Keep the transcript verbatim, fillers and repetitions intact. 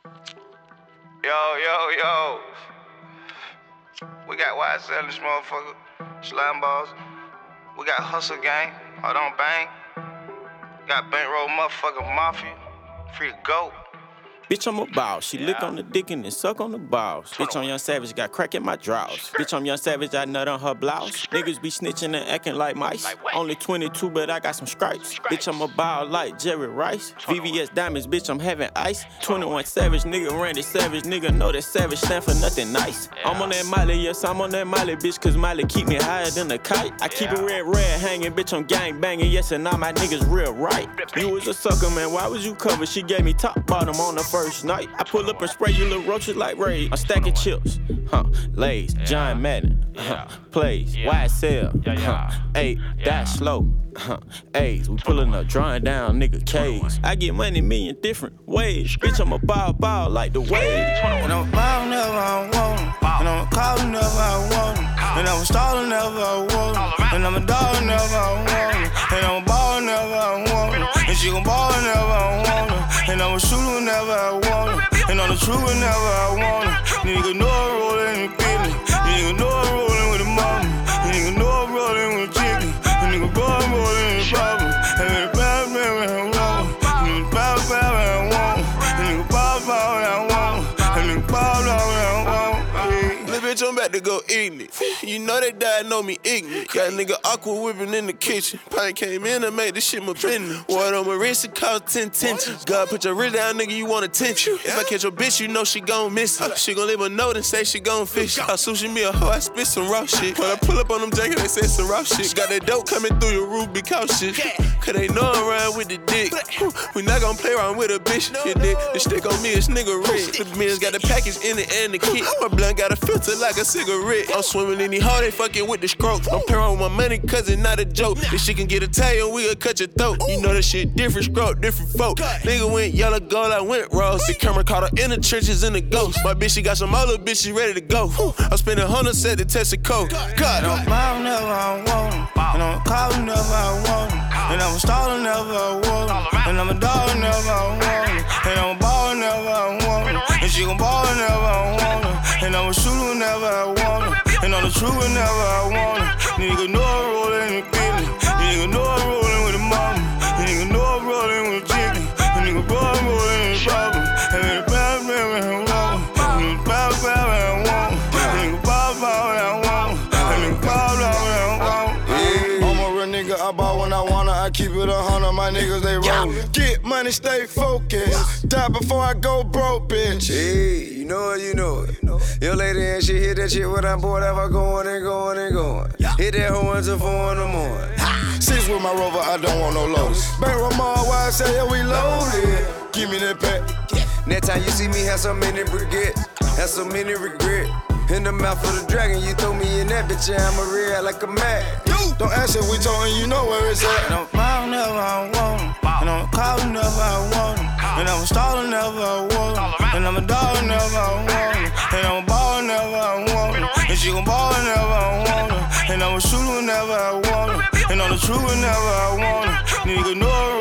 Yo, yo, yo. We got Y S L this motherfucker. Slime balls. We got Hustle Gang. Hold on, bang. Got Bankroll motherfucker Mafia. Free to go. Bitch, I'm a boss. She Yeah. lick on the dick and then suck on the balls. Bitch, I'm Young Savage, got crack in my drawers. Bitch, I'm Young Savage, I nut on her blouse. Niggas be snitching and acting like mice. Only twenty-two, but I got some stripes. Bitch, I'm a ball like Jerry Rice. V V S Diamonds, bitch, I'm having ice. twenty-one Savage, nigga, Randy Savage. Nigga know that Savage stand for nothing nice. I'm on that Miley, yes, I'm on that Miley, bitch, cause Miley keep me higher than a kite. I keep it red, red hanging, bitch, I'm gang banging, yes, and all my niggas real right. You was a sucker, man, why was you covered? She gave me top bottom on the first night. I pull up and spray you little roaches like Ray. I'm stacking chips, huh? Lays, John Madden, huh? Plays, Y S L, huh? Eight, that slow, huh? A's, we pulling up, drawing down nigga K's. I get money million different ways. Bitch, I'm a ball, ball like the wave. And I'm a ball never I want him. And I'm a call never I want him. And I'm a stalling never I want him. And I'm a dog never I want him. And I'm a ball never I want him. And she gon' ball never I want him. And I'm a shooter never I want him. And I'm the trooper never I want him. Nigga know I'm rolling in the business. Nigga know I'm rolling with the mama. Nigga know I'm rolling with the chicken. Nigga know I'm rolling in the problem. And the bad man when I want him. And the bad bad when I want him. And nigga ball ball when I want him. And nigga ball ball when I want him. Little bitch, I'm about to go ignorant. You know they died, know me ignorant. Got a nigga aqua whipping in the kitchen. Probably came in and made this shit my business. Water on my wrist, it cost ten tensions. God, put your wrist down, nigga, you want attention. If I catch your bitch, you know she gon' miss it. She gon' leave a note and say she gon' fish. I sushi me a hoe, I spit some raw shit. When I pull up on them jackets, they say some raw shit. Got that dope coming through your roof because shit. Cause they know I'm riding with the dick. We not gon' play around with a bitch. Your dick, the stick on me is nigga red. The men's got the package in it and the kit. My blunt got a filter like a cigarette. I'm swimming in these hoes, they fucking with the stroke. Don't play around with my money cause it's not a joke. This shit can get a tail and we'll cut your throat. You know that shit different stroke, different folk. Nigga went yellow gold, I went rose. The camera caught her in the trenches in the ghost. My bitch, she got some other bitch, she ready to go. I'm spending hundred set to test the code. God, I'm a ball never I want him. And I'm a call never I want him. And I'm a stalling never I want him. And I'm a dog never I want him. And I'm a ball never I want him. And she gon' ball never I want him. And I'm a shooter never I want him. And I'm the trooper never I want him. Nigga know I'm rolling in the business. Nigga know I'm rolling with the mama. Nigga know I'm rolling with the chicken. Nigga know I'm rolling in the problem. And nigga bad man when I want him. Nigga bad bad when I want him. Nigga bad bad when I want him. And nigga bad bad when I want him. I'm a real nigga, I ball when I wanna, I keep it a hundred, my niggas they roll. Get money, stay focused. Die before I go broke, bitch. Hey, you know it, you know it. Your lady and she hit that shit when I'm bored, ever going and going and going. Hit that hoe until four in the morning. Six with my rover, I don't want no lows. Bankroll mall, why I say yeah, we loaded. Give me that pack. Next time you see me have so many regrets, have so many regret. In the mouth of the dragon, you throw me in that bitch, and I'ma react like a mad. Don't ask if we talking, you know where it's at. And I'm a ball never I want him. And I'm a call never I want him. And I'm a stalling never I want him. And I'm a dog never I want him. And I'm a ball never I want him. And she gon' ball never I want him. And I'm a shooter never I want him. And I'm the trooper never I want him. Nigga know I'm